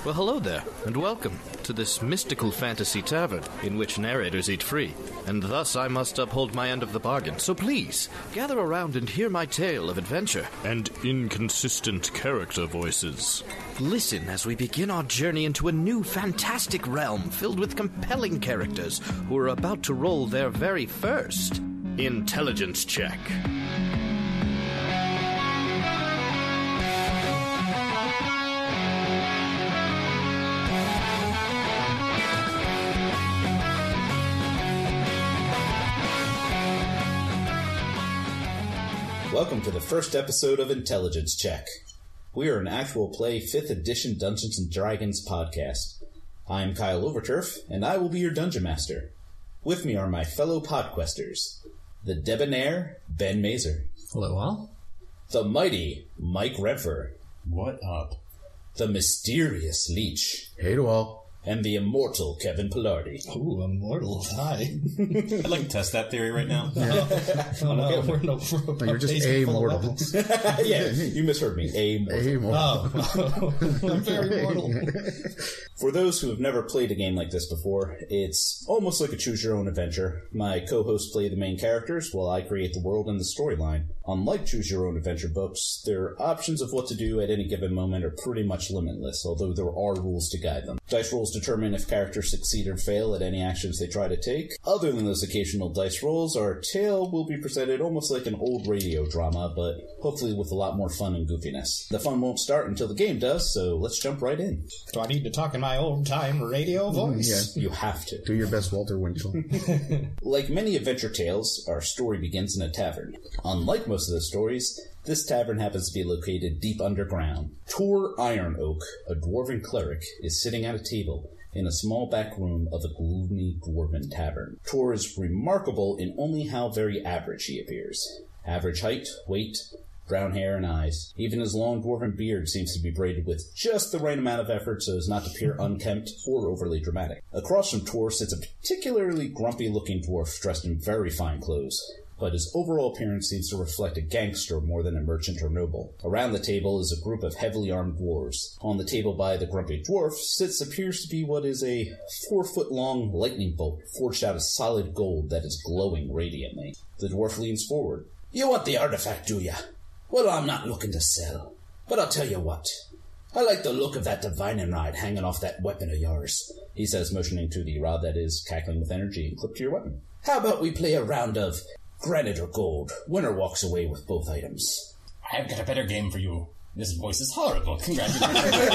Well, hello there, and welcome to this mystical fantasy tavern in which narrators eat free, and thus I must uphold my end of the bargain. So please, gather around and hear my tale of adventure. And inconsistent character voices. Listen as we begin our journey into a new fantastic realm filled with compelling characters who are about to roll their very first intelligence check. Welcome to the first episode of Intelligence Check. We are an actual play 5th edition Dungeons & Dragons podcast. I am Kyle Overturf, and I will be your Dungeon Master. With me are my fellow podquesters, the debonair Ben Mazer. Hello, all. The mighty Mike Redfer. What up? The mysterious Leech. Hey to all. And the immortal Kevin Pillardi. Ooh, immortal. Hi. I'd like to test that theory right now. You're just immortal. Yeah, you misheard me. Immortal. Oh, I'm very mortal. For those who have never played a game like this before, it's almost like a choose-your-own-adventure. My co-hosts play the main characters, while I create the world and the storyline. Unlike choose-your-own-adventure books, their options of what to do at any given moment are pretty much limitless, although there are rules to guide them. Dice rolls determine if characters succeed or fail at any actions they try to take. Other than those occasional dice rolls, our tale will be presented almost like an old radio drama, but hopefully with a lot more fun and goofiness. The fun won't start until the game does, so let's jump right in. Do I need to talk in my old-time radio voice? Yeah, you have to. Do your best, Walter Winchell. Like many adventure tales, our story begins in a tavern. Unlike most of the stories, this tavern happens to be located deep underground. Tor Ironoak, a dwarven cleric, is sitting at a table in a small back room of a gloomy dwarven tavern. Tor is remarkable in only how very average he appears. Average height, weight, brown hair, and eyes. Even his long dwarven beard seems to be braided with just the right amount of effort so as not to appear unkempt or overly dramatic. Across from Tor sits a particularly grumpy-looking dwarf dressed in very fine clothes, but his overall appearance seems to reflect a gangster more than a merchant or noble. Around the table is a group of heavily armed dwarves. On the table by the grumpy dwarf appears to be what is a 4-foot-long lightning bolt forged out of solid gold that is glowing radiantly. The dwarf leans forward. "You want the artifact, do ya? Well, I'm not looking to sell, but I'll tell you what. I like the look of that divining rod hanging off that weapon of yours," he says, motioning to the rod that is cackling with energy and clipped to your weapon. "How about we play a round of granite or gold? Winner walks away with both items." I've got a better game for you. This voice is horrible. Congratulations.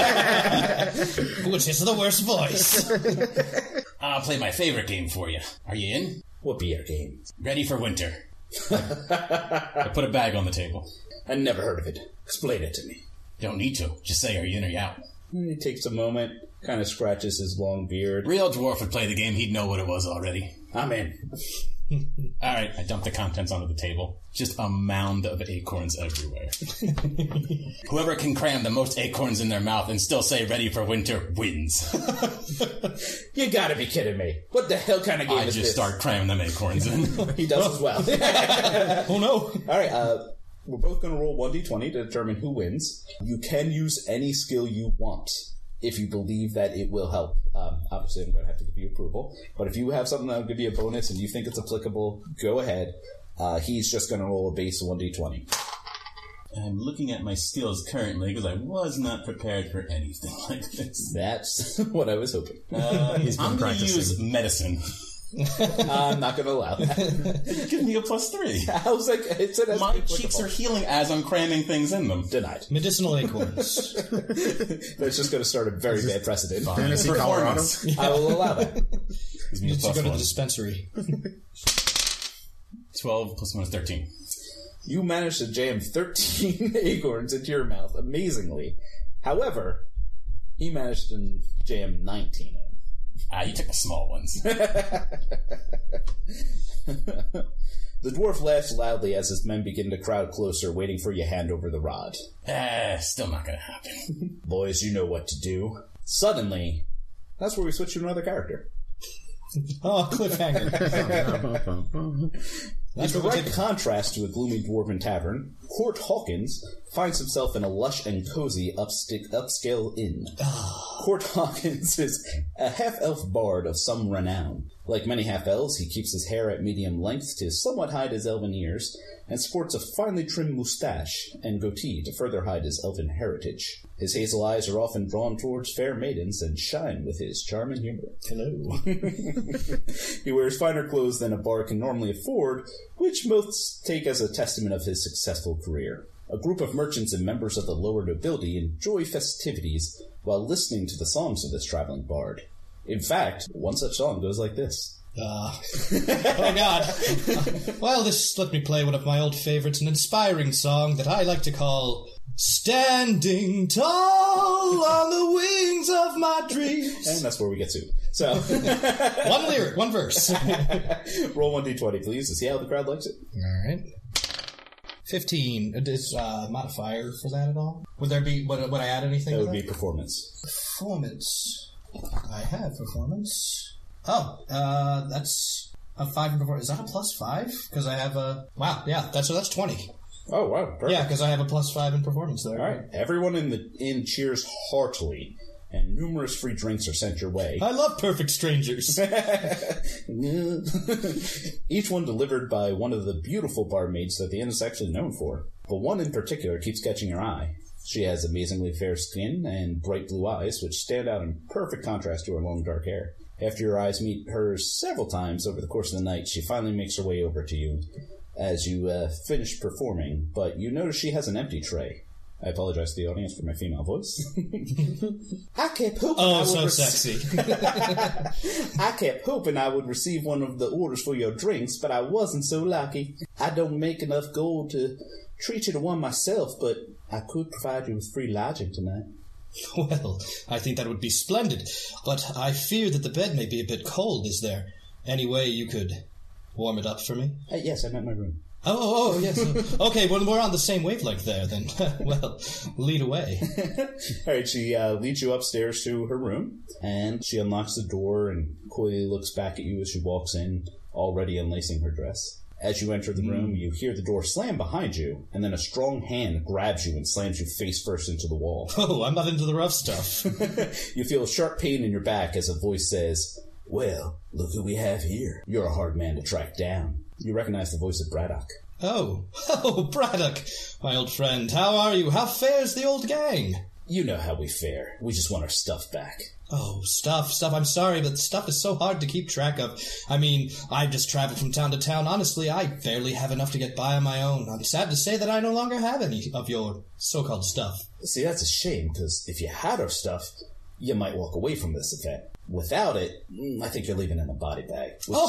Which is the worst voice? I'll play my favorite game for you. Are you in? What be your game? Ready for winter. I put a bag on the table. I never heard of it. Explain it to me. Don't need to. Just say, are you in or you out? He takes a moment, kind of scratches his long beard. Real dwarf would play the game. He'd know what it was already. I'm in. Alright, I dumped the contents onto the table. Just a mound of acorns everywhere. Whoever can cram the most acorns in their mouth and still say ready for winter wins. You gotta be kidding me. What the hell kind of game is this? I just start cramming them acorns in. He does as well. Oh no. Alright, we're both going to roll 1d20 to determine who wins. You can use any skill you want if you believe that it will help. Obviously, I'm going to have to give you approval. But if you have something that will give you a bonus and you think it's applicable, go ahead. He's just going to roll a base 1d20. I'm looking at my skills currently because I was not prepared for anything like this. That's what I was hoping. I'm going to use medicine. I'm not going to allow that. Give me a +3. How's that? It said my cheeks are healing as I'm cramming things in them. Denied. Medicinal acorns. That's just going to start a very bad precedent. Fantasy Colorado? I will allow that. You go to the dispensary. 12 + 1 is 13. You managed to jam 13 acorns into your mouth, amazingly. However, he managed to jam 19 in. You took the small ones. The dwarf laughs loudly as his men begin to crowd closer, waiting for you to hand over the rod. Still not gonna happen. Boys, you know what to do. Suddenly, that's where we switch to another character. Oh, cliffhanger. In direct contrast to a gloomy dwarven tavern, Court Hawkins finds himself in a lush and cozy upscale inn. Court Hawkins is a half-elf bard of some renown. Like many half-elves, he keeps his hair at medium length to somewhat hide his elven ears, and sports a finely trimmed mustache and goatee to further hide his elven heritage. His hazel eyes are often drawn towards fair maidens and shine with his charm and humor. Hello. He wears finer clothes than a bard can normally afford, which most take as a testament of his successful career. A group of merchants and members of the lower nobility enjoy festivities while listening to the songs of this traveling bard. In fact, one such song goes like this. Oh God. Well, let me play one of my old favorites, an inspiring song that I like to call Standing Tall on the Wings of My Dreams. And that's where we get to. So, one lyric, one verse. Roll 1d20, please, to see how the crowd likes it. All right. 15. Is modifier for that at all? Would there be? Would I add anything? That to would be performance. Performance. I have performance. Oh, that's a 5 in performance. Is that a +5? Because I have a... Wow, yeah, that's 20. Oh, wow, perfect. Yeah, because I have a +5 in performance there. All right, everyone in the inn cheers heartily, and numerous free drinks are sent your way. I love perfect strangers. Each one delivered by one of the beautiful barmaids that the inn is actually known for. But one in particular keeps catching your eye. She has amazingly fair skin and bright blue eyes, which stand out in perfect contrast to her long dark hair. After your eyes meet hers several times over the course of the night, she finally makes her way over to you as you finish performing, but you notice she has an empty tray. I apologize to the audience for my female voice. I kept hoping I would so sexy. I kept hoping I would receive one of the orders for your drinks, but I wasn't so lucky. I don't make enough gold to treat you to one myself, but I could provide you with free lodging tonight. Well, I think that would be splendid, but I fear that the bed may be a bit cold. Is there any way you could warm it up for me? Yes, I meant my room. Oh, yes. Okay, well, we're on the same wavelength there, then. Well, lead away. All right, she leads you upstairs to her room, and she unlocks the door and coyly looks back at you as she walks in, already unlacing her dress. As you enter the room, you hear the door slam behind you, and then a strong hand grabs you and slams you face first into the wall. Oh, I'm not into the rough stuff. You feel a sharp pain in your back as a voice says, "Well, look who we have here. You're a hard man to track down." You recognize the voice of Braddock. Oh, Braddock, my old friend. How are you? How fares the old gang? You know how we fare. We just want our stuff back. Oh, stuff. I'm sorry, but stuff is so hard to keep track of. I mean, I've just traveled from town to town. Honestly, I barely have enough to get by on my own. I'm sad to say that I no longer have any of your so-called stuff. See, that's a shame, because if you had our stuff, you might walk away from this event. Without it, I think you're leaving in a body bag.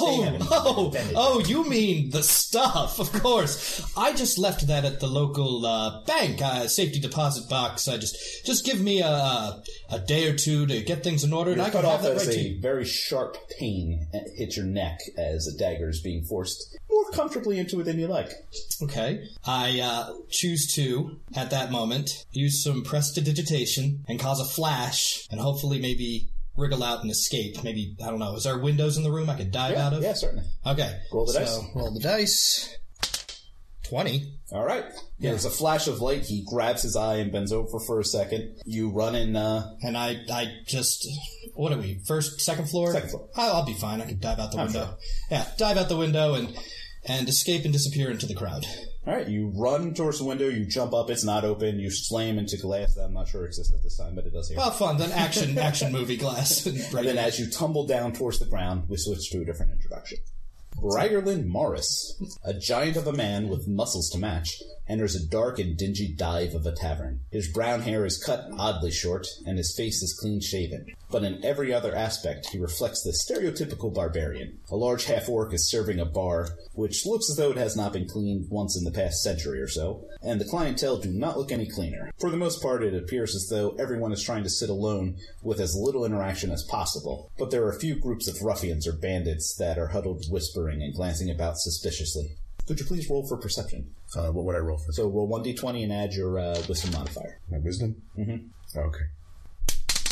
You mean the stuff, of course. I just left that at the local bank, safety deposit box. Just give me a day or two to get things in order, and I can have that right to you. A very sharp pain hits your neck as a dagger is being forced more comfortably into it than you like. Okay. I choose to, at that moment, use some prestidigitation and cause a flash, and hopefully maybe wriggle out and escape. Maybe, I don't know, is there windows in the room I could dive out of? Yeah, certainly. Okay. Roll the dice. Roll the dice. 20. All right. Yeah, there's a flash of light. He grabs his eye and bends over for a second. You run in, And I just... What are we? First, second floor? Second floor. I'll be fine. I can dive out the window. Sure. Yeah, dive out the window and escape and disappear into the crowd. All right, you run towards the window, you jump up, it's not open, you slam into glass that I'm not sure exists at this time, but it does here. Well, fun, then action movie glass. And then as you tumble down towards the ground, we switch to a different introduction. Braggerland Morris, a giant of a man with muscles to match, enters a dark and dingy dive of a tavern. His brown hair is cut oddly short, and his face is clean-shaven. But in every other aspect, he reflects the stereotypical barbarian. A large half-orc is serving a bar, which looks as though it has not been cleaned once in the past century or so, and the clientele do not look any cleaner. For the most part, it appears as though everyone is trying to sit alone with as little interaction as possible, but there are a few groups of ruffians or bandits that are huddled whispering and glancing about suspiciously. Could you please roll for perception? What would I roll for? So roll 1d20 and add your wisdom modifier. My wisdom? Mm-hmm. Okay.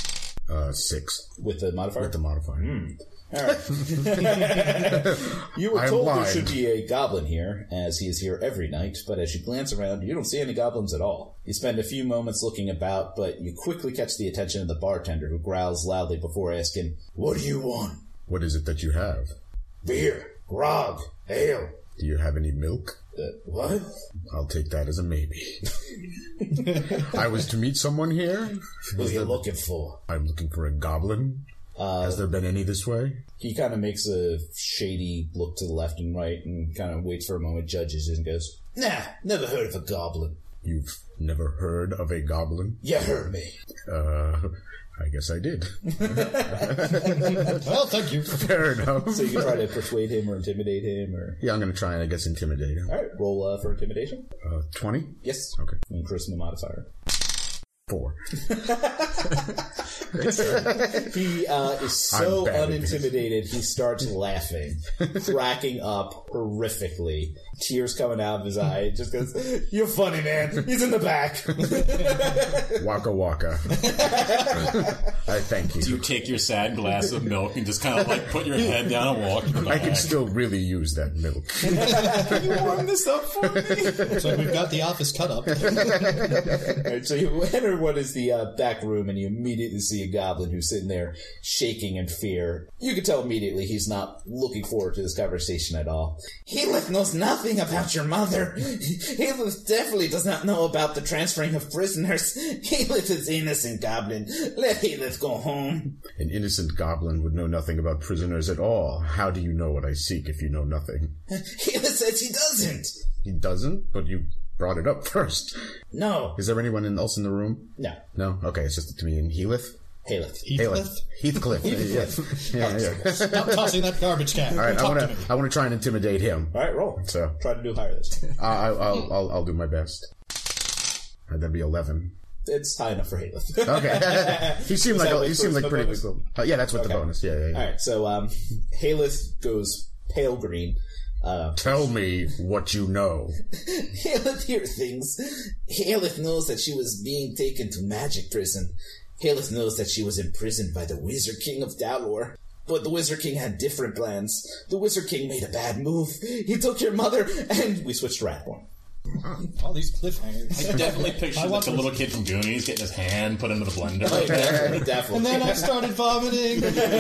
6. With the modifier? With the modifier. Alright. You were I am told there blind. should be a goblin here, as he is here every night, but as you glance around, you don't see any goblins at all. You spend a few moments looking about, but you quickly catch the attention of the bartender, who growls loudly before asking, "What do you want?" What is it that you have? "Beer, grog, ale." Do you have any milk? What? I'll take that as a maybe. I was to meet someone here. What are you looking for? I'm looking for a goblin. Has there been any this way? He kind of makes a shady look to the left and right and kind of waits for a moment, judges, and goes, "Nah, never heard of a goblin." You've never heard of a goblin? You heard me. I guess I did. Well, thank you. Fair enough. So you can try to persuade him or intimidate him, or... Yeah, I'm going to try and, I guess, intimidate him. Alright, roll for intimidation. 20? Yes. Okay. And charisma modifier. 4. He is so I'm bad at this. unintimidated, he starts laughing, cracking up horrifically. Tears coming out of his eye. Just goes, "You're funny, man. He's in the back." Waka waka. I thank you. Do you take your sad glass of milk and just kind of like put your head down and walk? I can still really use that milk. Can you warm this up for me? So we've got the office cut up. Alright, so you enter what is the back room, and you immediately see a goblin who's sitting there shaking in fear. You can tell immediately he's not looking forward to this conversation at all. "Heath knows nothing about your mother. Heath definitely does not know about the transferring of prisoners. Heath is innocent, goblin. Let Heath go home." An innocent goblin would know nothing about prisoners at all. How do you know what I seek if you know nothing? "Heath says he doesn't." He doesn't, but you brought it up first. "No." Is there anyone else in the room? No. No? Okay, it's just me and Heath. Heath. Heathcliff. Yeah. Stop tossing that garbage can. All right, Talk to me. I want to try and intimidate him. Alright, roll. So Try to do higher this time. I'll do my best. That'd be 11. It's high enough for Heath. Okay. he seemed that with like charisma pretty bonus? cool. Yeah, that's with the Okay. bonus. Yeah. Alright, so Haleth goes pale green. Tell me what you know. Haleth hears things. Haleth knows that she was being taken to magic prison. Haleth knows that she was imprisoned by the Wizard King of Dalor. But the Wizard King had different plans. The Wizard King made a bad move. He took your mother, and we switched to Rathborn. All these cliffhangers. I definitely picture I like want the to- little kid from Goonies getting his hand put into the blender. Oh, definitely. And then I started vomiting.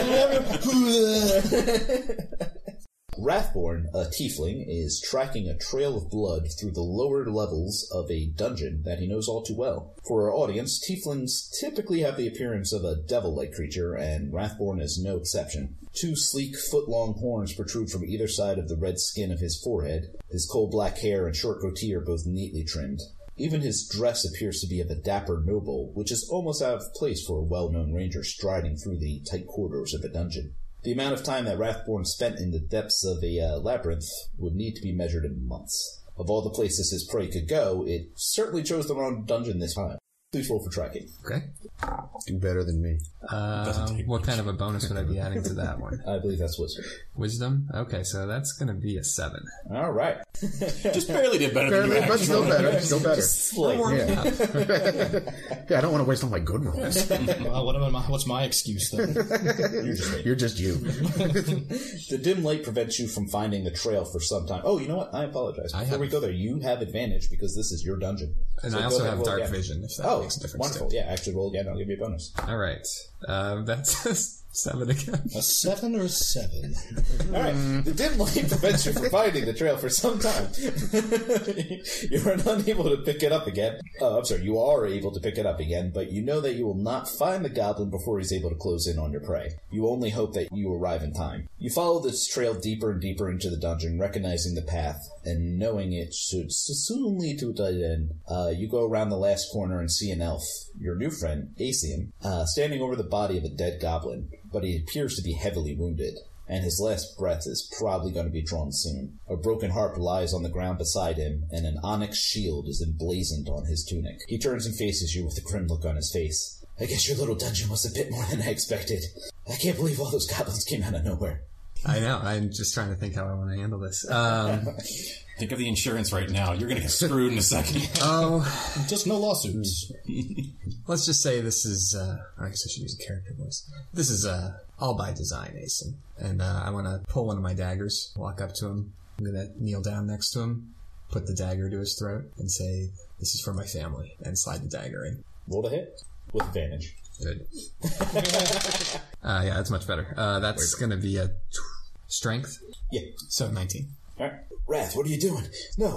Rathborn, a tiefling, is tracking a trail of blood through the lower levels of a dungeon that he knows all too well. For our audience, tieflings typically have the appearance of a devil-like creature, and Rathborn is no exception. 2 sleek, foot-long horns protrude from either side of the red skin of his forehead. His coal-black hair and short goatee are both neatly trimmed. Even his dress appears to be of a dapper noble, which is almost out of place for a well-known ranger striding through the tight corridors of a dungeon. The amount of time that Rathborn spent in the depths of a labyrinth would need to be measured in months. Of all the places his prey could go, it certainly chose the wrong dungeon this time. Please roll for tracking. Okay. Do better than me. What kind of a bonus would I be adding to that one? I believe that's Wisdom. Wisdom? Okay, so that's going to be a 7. All right. Just barely did better than you But actually. still better. Still better. Slightly. Yeah, I don't want to waste all my good rolls. Well, what's my excuse then? You're just you. The dim light prevents you from finding the trail for some time. Oh, you know what? I apologize. Before we go there, you have advantage because this is your dungeon. And So I go also ahead, have roll dark again. vision, if that makes a difference. Wonderful. too. Yeah, actually roll again. I'll give you a bonus. All right. That's a 7 again. A 7 or a 7? All right. The dim light prevents you from finding the trail for some time. You are unable to pick it up again. I'm sorry. You are able to pick it up again, but you know that you will not find the goblin before he's able to close in on your prey. You only hope that you arrive in time. You follow this trail deeper and deeper into the dungeon, recognizing the path and knowing it should soon lead to a dead end. You go around the last corner and see an elf, your new friend, Asium, standing over the body of a dead goblin, but he appears to be heavily wounded, and his last breath is probably going to be drawn soon. A broken harp lies on the ground beside him, and an onyx shield is emblazoned on his tunic. He turns and faces you with a grim look on his face. "I guess your little dungeon was a bit more than I expected. I can't believe all those goblins came out of nowhere." I know. I'm just trying to think how I want to handle this. Think of the insurance right now. You're going to get screwed in a second. Just no lawsuits. Let's just say this is, I guess I should use a character voice. This is, all by design, Asen. And, I want to pull one of my daggers, walk up to him. I'm going to kneel down next to him, put the dagger to his throat, and say, "This is for my family," and slide the dagger in. Roll to hit with advantage. Good. Yeah, that's much better. That's going to be a strength. Yeah. So 19. All right. Wrath, what are you doing? No,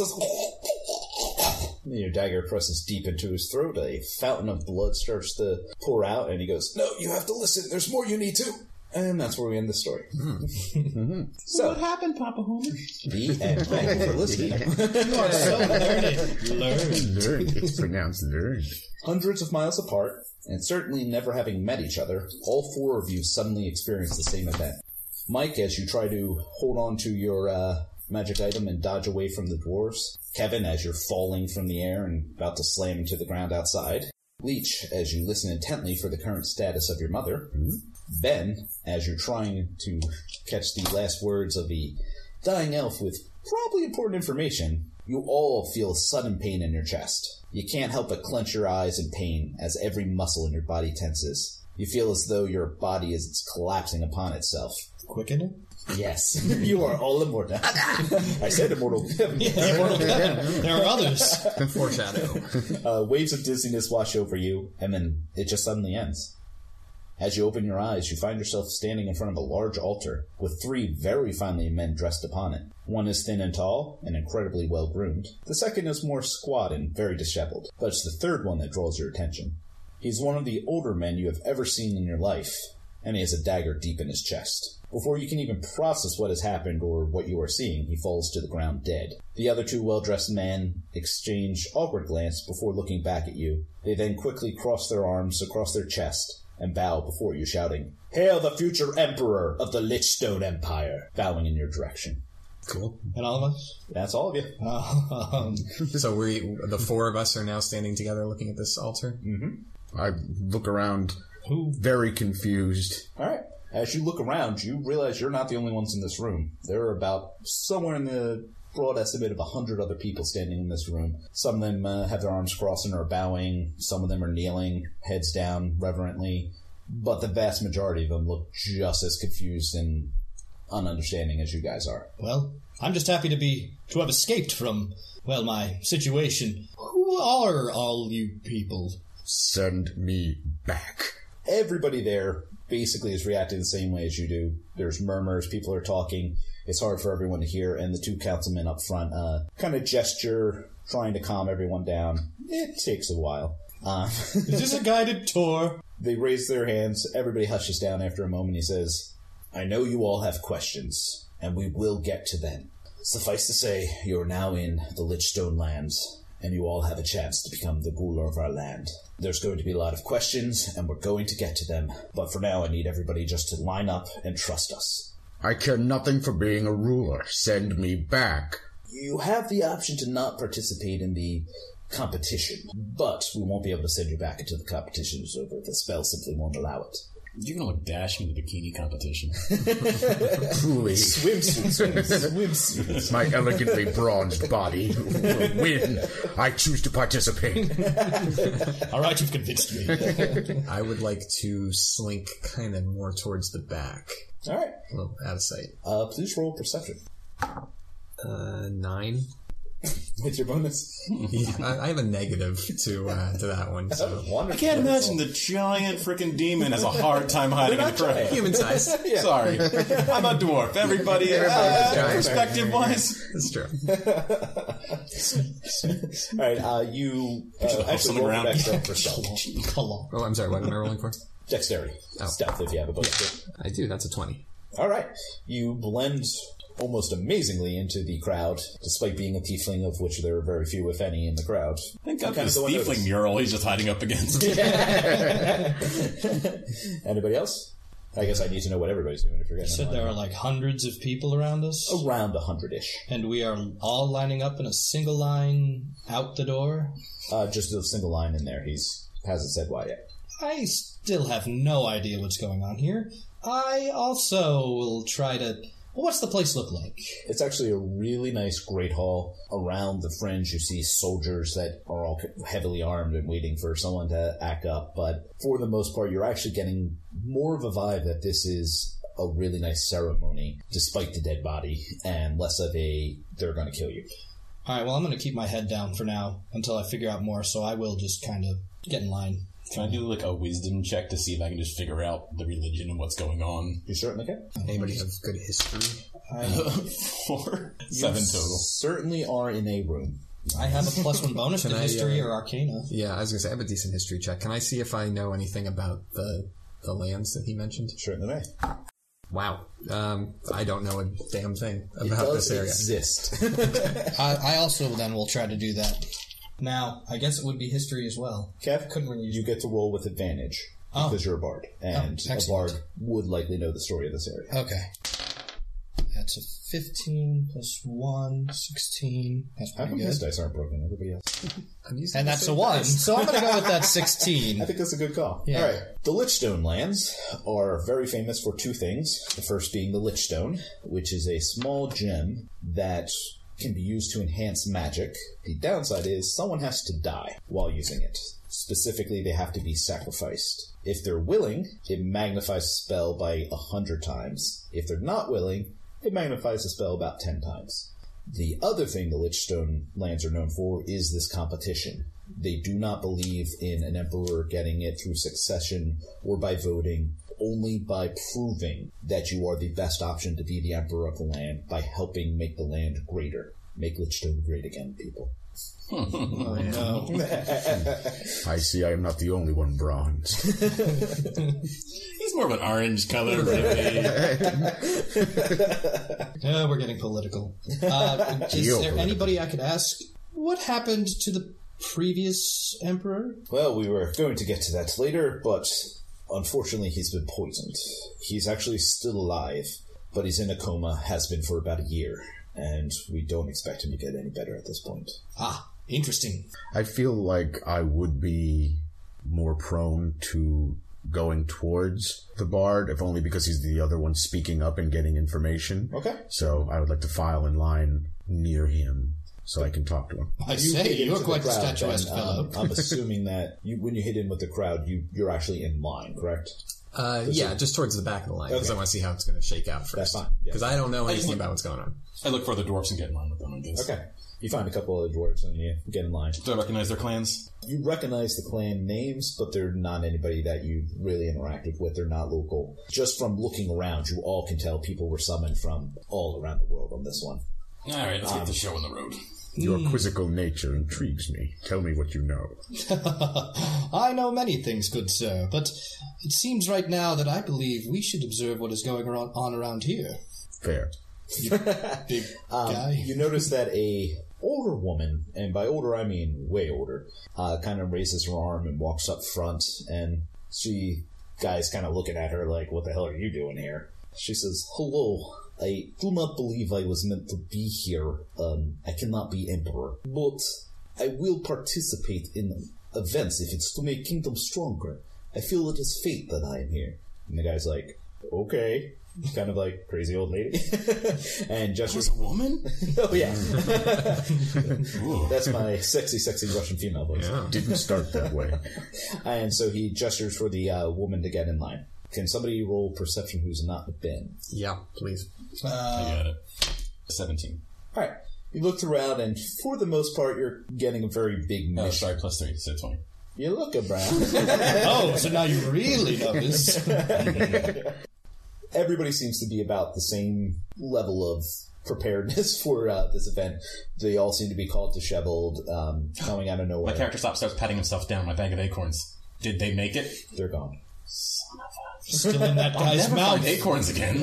your dagger presses deep into his throat. A fountain of blood starts to pour out, and he goes, "No, you have to listen. There's more you need to." And that's where we end the story. So, what happened, Papa Homer? The end. Thank you for listening. You are so learned. Learned. It's pronounced learned. Hundreds of miles apart, and certainly never having met each other, all four of you suddenly experience the same event. Mike, as you try to hold on to your magic item and dodge away from the dwarves. Kevin, as you're falling from the air and about to slam into the ground outside. Leech, as you listen intently for the current status of your mother. Ben, as you're trying to catch the last words of the dying elf with probably important information. You all feel sudden pain in your chest. You can't help but clench your eyes in pain as every muscle in your body tenses. You feel as though your body is collapsing upon itself. Quickening? Yes, you are all immortal. I said immortal. Immortal. There are others. Foreshadow. Waves of dizziness wash over you, and then it just suddenly ends. As you open your eyes, you find yourself standing in front of a large altar with three very finely men dressed upon it. One is thin and tall, and incredibly well-groomed. The second is more squat and very disheveled, but it's the third one that draws your attention. He's one of the older men you have ever seen in your life, and he has a dagger deep in his chest. Before you can even process what has happened or what you are seeing, he falls to the ground dead. The other two well-dressed men exchange awkward glance before looking back at you. They then quickly cross their arms across their chest and bow before you, shouting, "Hail the future emperor of the Lichstone Empire," bowing in your direction. Cool. And all of us? That's all of you. So the four of us are now standing together looking at this altar? Mm-hmm. I look around, very confused. All right. As you look around, you realize you're not the only ones in this room. There are about somewhere in the broad estimate of 100 other people standing in this room. Some of them have their arms crossed and are bowing. Some of them are kneeling, heads down, reverently. But the vast majority of them look just as confused and ununderstanding as you guys are. Well, I'm just happy to have escaped from, my situation. Who are all you people? Send me back. Everybody there basically is reacting the same way as you do. There's murmurs, people are talking. It's hard for everyone to hear, and the two councilmen up front kind of gesture, trying to calm everyone down. It takes a while. Is this a guided tour? They raise their hands. Everybody hushes down after a moment. He says, "I know you all have questions, and we will get to them. Suffice to say, you are now in the Lichstone lands, and you all have a chance to become the ruler of our land. There's going to be a lot of questions, and we're going to get to them. But for now, I need everybody just to line up and trust us." I care nothing for being a ruler. Send me back. You have the option to not participate in the competition, but we won't be able to send you back until the competition is over. The spell simply won't allow it. You're going to look dashing in the bikini competition. Truly. Swimsuits. My elegantly bronzed body will win. I choose to participate. All right, you've convinced me. I would like to slink kind of more towards the back. All right. A little out of sight. Please roll perception. 9. With your bonus. I have a negative to that one. So. I can't imagine the giant freaking demon has a hard time hiding in the crowd. Human size. Yeah. Sorry. I'm a dwarf. Everybody, perspective-wise. That's true. All right, you actually roll around. for stealth. Oh, I'm sorry. What am I rolling for? Dexterity. Oh. Stealth, if you have a bonus. Yeah, I do. That's a 20. All right. You blend almost amazingly into the crowd, despite being a tiefling, of which there are very few, if any, in the crowd. Thank God for this tiefling mural he's just hiding up against. Anybody else? I guess I need to know what everybody's doing if you're getting You said there are like hundreds of people around us? around 100-ish. And we are all lining up in a single line out the door? Just a single line in there. Hasn't said why yet. I still have no idea what's going on here. I also will try to... Well, what's the place look like? It's actually a really nice great hall. Around the fringe, you see soldiers that are all heavily armed and waiting for someone to act up. But for the most part, you're actually getting more of a vibe that this is a really nice ceremony, despite the dead body, and less of a, they're going to kill you. All right, well, I'm going to keep my head down for now until I figure out more, so I will just kind of get in line. Can I do like a wisdom check to see if I can just figure out the religion and what's going on? You certainly can. Anybody have good history? 4. 7 total. Certainly are in a room. I have a +1 bonus to history or arcana. Yeah, I was going to say, I have a decent history check. Can I see if I know anything about the lands that he mentioned? Certainly may. Wow. I don't know a damn thing about this area. It does exist. I also then will try to do that. Now, I guess it would be history as well. Kev, Couldn't really use you get to roll with advantage because you're a bard. And a excellent. bard would likely know the story of this area. Okay. That's a 15 plus 1, 16. That's How pretty come good. his dice aren't broken? Everybody else. And that's a 1. So I'm going to go with that 16. I think that's a good call. Yeah. All right. The Lichstone lands are very famous for two things. The first being the Lichstone, which is a small gem that can be used to enhance magic. The downside is someone has to die while using it. Specifically, they have to be sacrificed. If they're willing, it magnifies the spell by 100 times. If they're not willing, it magnifies the spell about 10 times. The other thing the Lichstone lands are known for is this competition. They do not believe in an emperor getting it through succession or by voting, only by proving that you are the best option to be the emperor of the land by helping make the land greater. Make Lichstone great again, people. Oh, no. I see I am not the only one bronzed. He's more of an orange color, really. Yeah, we're getting political. Is there anybody I could ask, what happened to the previous emperor? Well, we were going to get to that later, but unfortunately he's been poisoned. He's actually still alive, but he's in a coma, has been for about a year, and we don't expect him to get any better at this point. Ah, interesting. I feel like I would be more prone to going towards the bard, if only because he's the other one speaking up and getting information. Okay. So I would like to file in line near him so I can talk to him. I say, hit you're into quite the the crowd, statuesque then, fellow. I'm assuming that when you hit in with the crowd, you're actually in line, correct? Yeah, just towards the back of the line, because Okay. I want to see how it's going to shake out first. That's fine, yeah. Because I don't know anything about what's going on. I look for the dwarfs and get in line with them, I guess. Okay. You find a couple of dwarves and you get in line. Do I recognize their clans? You recognize the clan names, but they're not anybody that you really interacted with. They're not local. Just from looking around, you all can tell people were summoned from all around the world on this one. Alright, let's get the show on the road. Your quizzical nature intrigues me. Tell me what you know. I know many things, good sir, but it seems right now that I believe we should observe what is going on around here. Fair. Big guy. You notice that a older woman, and by older I mean way older, kind of raises her arm and walks up front, and guys kind of looking at her like, what the hell are you doing here? She says, hello, I do not believe I was meant to be here. I cannot be emperor, but I will participate in events if it's to make kingdom stronger. I feel it is fate that I am here. And the guy's like, okay. Kind of like crazy old lady. And just There's a woman? oh yeah. That's my sexy Russian female voice. Yeah. Didn't start that way. And so he gestures for the woman to get in line. Can somebody roll perception who's not Ben? Yeah, please. I got it. 17. Alright. You looked around, and for the most part, you're getting a very big Oh, mission. sorry, plus 3, so 20. You look around. Oh, so now you really notice. Everybody seems to be about the same level of preparedness for this event. They all seem to be called disheveled, coming out of nowhere. My character starts patting himself down my bag of acorns. Did they make it? They're gone. Still in that guy's Never mouth. find acorns again.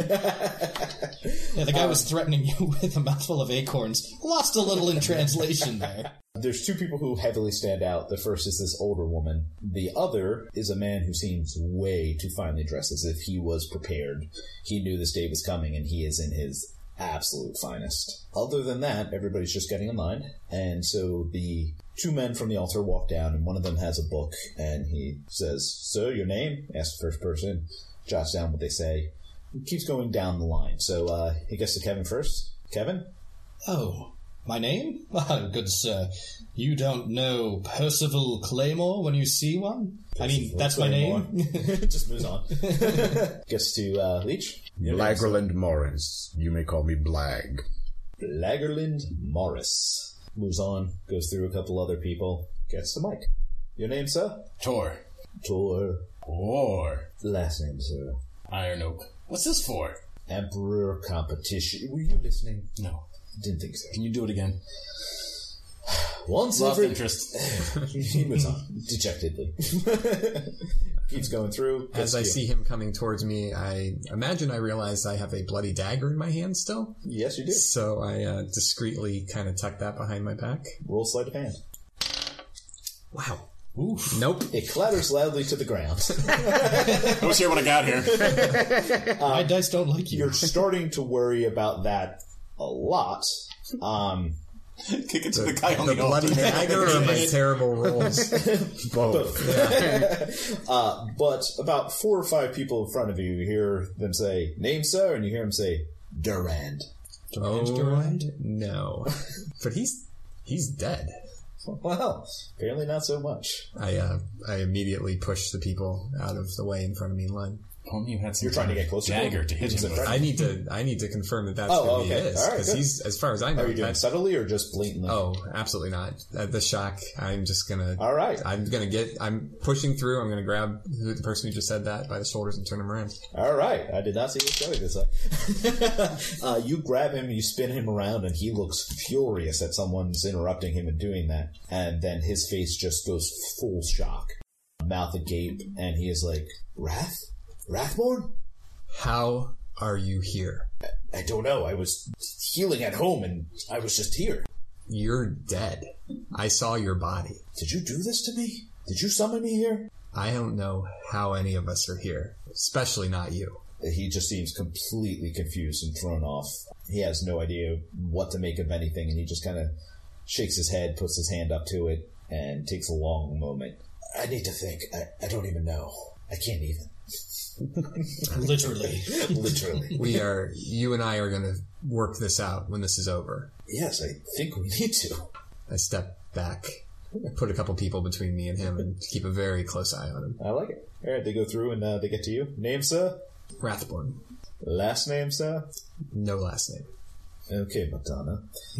Yeah, the guy was threatening you with a mouthful of acorns. Lost a little in translation there. There's two people who heavily stand out. The first is this older woman. The other is a man who seems way too finely dressed, as if he was prepared. He knew this day was coming, and he is in his absolute finest. Other than that, everybody's just getting in line, and so the 2 men from the altar walk down, and one of them has a book, and he says, "Sir, your name?" Asks the first person, jots down what they say. He keeps going down the line. So he gets to Kevin first. Kevin? Oh, my name? Ah, good sir. You don't know Percival Claymore when you see one? That's my name. Just moves on. Gets to Leech. Lagerland Morris. You may call me Blag. Lagerland Morris. Moves on, goes through a couple other people, gets to Mike. Your name, sir? Tor. Tor. Last name, sir? Iron Oak. What's this for? Emperor competition. Were you listening? No. Didn't think so. Can you do it again? Once Lost every... interest. He moves on, dejectedly. Keeps going through. As I see him coming towards me, I realize I have a bloody dagger in my hand still. Yes, you do. So I discreetly kind of tuck that behind my back. Roll sleight of hand. Wow. Oof. Nope. It clatters loudly to the ground. Let's hear what I got here. My dice don't like you. You're starting to worry about that a lot. Kick it to the guy on The the bloody altar. dagger or my terrible rolls? Both. But about 4 or 5 people in front of you hear them say, "Name, sir?" And you hear him say, "Durand." Durand? No. But he's dead. Well, apparently not so much. I immediately push the people out of the way in front of me in line. Only you had some You're trying to get closer dagger to hit Is him it with. I need to confirm that that's Oh, who he okay. is. All right, Because good. he's, as far as I know, Are you doing that's... subtly or just blatantly? Oh, absolutely not. The shock, I'm just gonna... All right. I'm pushing through, I'm gonna grab the person who just said that by the shoulders and turn him around. All right. I did not see this going this way. You grab him, you spin him around, and he looks furious that someone's interrupting him and doing that. And then his face just goes full shock. Mouth agape, and he is like, Rathborn? How are you here? I don't know. I was healing at home, and I was just here. You're dead. I saw your body. Did you do this to me? Did you summon me here? I don't know how any of us are here, especially not you. He just seems completely confused and thrown off. He has no idea what to make of anything, and he just kind of shakes his head, puts his hand up to it, and takes a long moment. I need to think. I don't even know. I can't even. Literally. You and I are going to work this out when this is over. Yes, I think we need to. I step back, put a couple people between me and him, and keep a very close eye on him. I like it. All right, they go through and they get to you. Name, sir? Rathborn. Last name, sir? No last name. Okay, Madonna.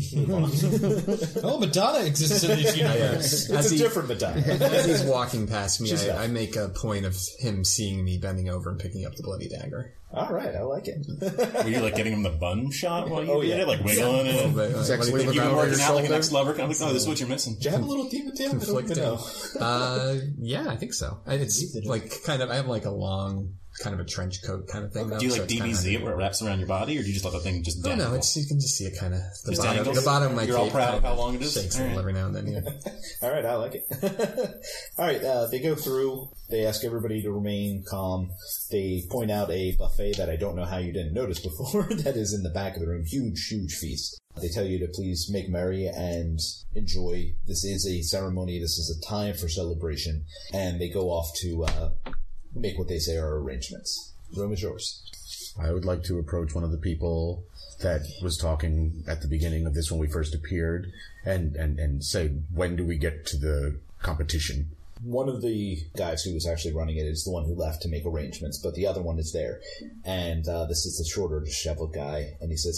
Oh, Madonna exists in this universe. It's a different Madonna. As he's walking past me, She's I make a point of him seeing me bending over and picking up the bloody dagger. All right, I like it. Were you like getting him the bun shot while you did it? Like wiggling A little it? bit. Exactly. What do You you were look working over out your like an shoulder? ex-lover. I'm like, no, this is what you're missing. Do you have a little demon tail? I don't even Conflicting. know. Yeah, I think so. It's like kind of, I have like a long, kind of a trench coat kind of thing. Do you so like it's kinda DBZ it where it wraps around your body, or do you just let the thing just Oh dangle? no, you can just see it kind of the Just bottom. dangles? The bottom of my You're all cape proud of kinda how long it is? shakes a little every now and then. Yeah. All right, I like it. All right, they go through. They ask everybody to remain calm. They point out a buffet that I don't know how you didn't notice before that is in the back of the room. Huge, huge feast. They tell you to please make merry and enjoy. This is a ceremony. This is a time for celebration. And they go off to make what they say are arrangements. Room is yours. I would like to approach one of the people that was talking at the beginning of this when we first appeared and say, when do we get to the competition? One of the guys who was actually running it is the one who left to make arrangements, but the other one is there. And this is the shorter, disheveled guy. And he says,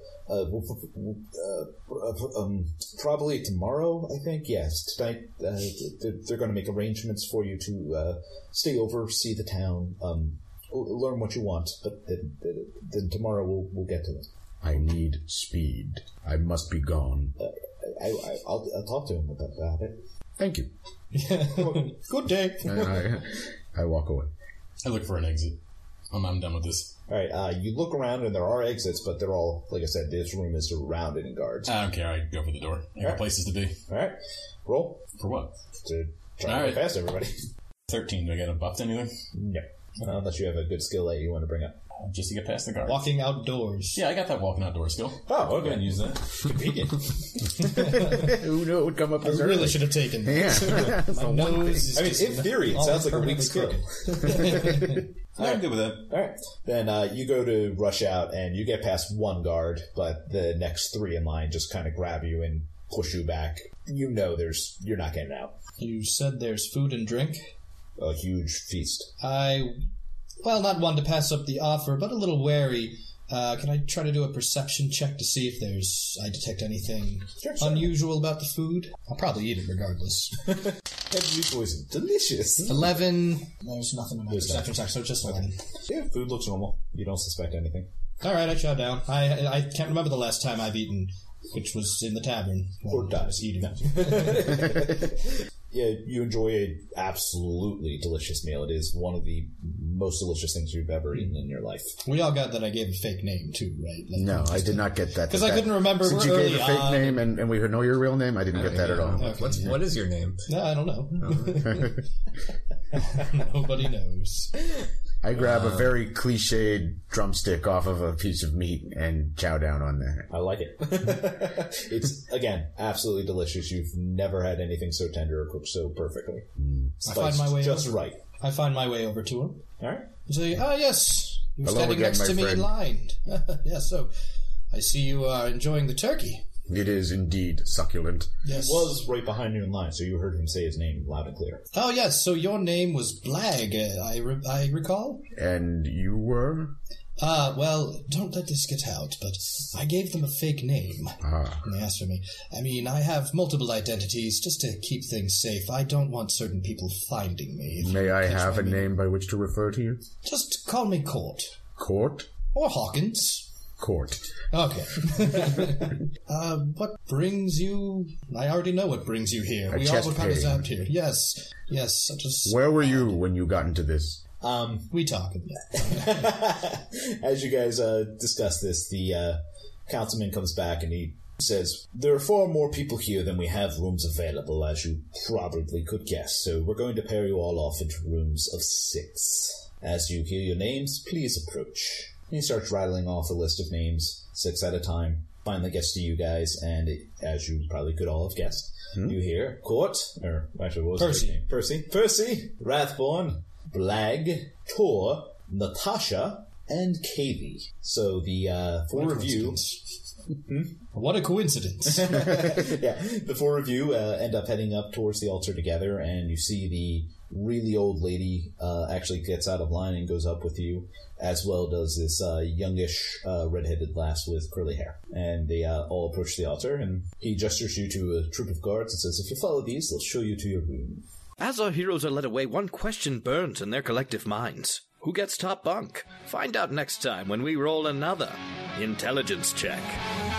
probably tomorrow, I think. Yes, tonight they're going to make arrangements for you to stay over, see the town, learn what you want. But then tomorrow we'll get to it. I need speed. I must be gone. I'll talk to him about it. Thank you. Good day. I walk away. I look for an exit. I'm done with this. All right, you look around and there are exits, but they're all, like I said, this room is surrounded in guards. I don't care. I go for the door. I got places to be. All right, roll For what? to try All to right. get past everybody. 13. Do I get a buff to anything? No. Unless you have a good skill that you want to bring up. Just to get past the guard. Walking outdoors. Yeah, I got that walking outdoor skill. Oh, okay. Use that. Convenient. Who knew it would come up I as really early? should have taken that. Yeah. My nose is I mean, just in theory, it always sounds like a weak permanently skill. crooked. I'm good with that. Alright. Then you go to rush out, and you get past one guard, but the next three in line just kind of grab you and push you back. You know you're not getting out. You said there's food and drink? A huge feast. Well, not one to pass up the offer, but a little wary. Can I try to do a perception check to see if I detect anything unusual about the food? I'll probably eat it regardless. Heavy poison. Delicious. 11. There's nothing in my perception check, so just 11. Yeah, food looks normal. You don't suspect anything. Alright, I chow down. I can't remember the last time I've eaten, which was in the tavern. Or I was eating. Yeah, you enjoy a absolutely delicious meal. It is one of the most delicious things you've ever eaten in your life. We all got that I gave a fake name, too, right? Like, No, I did not get that. Because I couldn't remember Since you early gave a fake on. name and we know your real name, I didn't get that at all. What is your name? No, I don't know. Nobody knows. I grab a very cliched drumstick off of a piece of meat and chow down on that. I like it. It's, again, absolutely delicious. You've never had anything so tender or cooked so perfectly. I find my way just over. right. I find my way over to him. All right. And say, yes, you're Hello standing again, next my to me in friend. line. Yes, so I see you are enjoying the turkey. It is indeed succulent. Yes. Was right behind you in line, so you heard him say his name loud and clear. Oh, yes, so your name was Blag, I recall? And you were? Well, don't let this get out, but I gave them a fake name. And they asked for me. I mean, I have multiple identities just to keep things safe. I don't want certain people finding me. May I have a name by which to refer to you? Just call me Court. Court? Or Hawkins. Court. Okay. What brings you... I already know what brings you here. We all chest were kind of pain. zapped here. Yes, just... Where were you when you got into this? We talk. As you guys discuss this, the councilman comes back and he says, there are far more people here than we have rooms available, as you probably could guess, so we're going to pair you all off into rooms of 6. As you hear your names, please approach. And he starts rattling off a list of names, 6 at a time, finally gets to you guys, and as you probably could all have guessed, you hear Court, or actually what was his name? Percy, Rathborn, Blag, Tor, Natasha, and Kavy. So the 4 of you... What a coincidence. Yeah, the 4 of you end up heading up towards the altar together, and you see the really old lady actually gets out of line and goes up with you, as well does this youngish red-headed lass with curly hair. And they all approach the altar, and he gestures you to a troop of guards and says, if you follow these, they'll show you to your room. As our heroes are led away, one question burns in their collective minds. Who gets top bunk? Find out next time when we roll another intelligence check.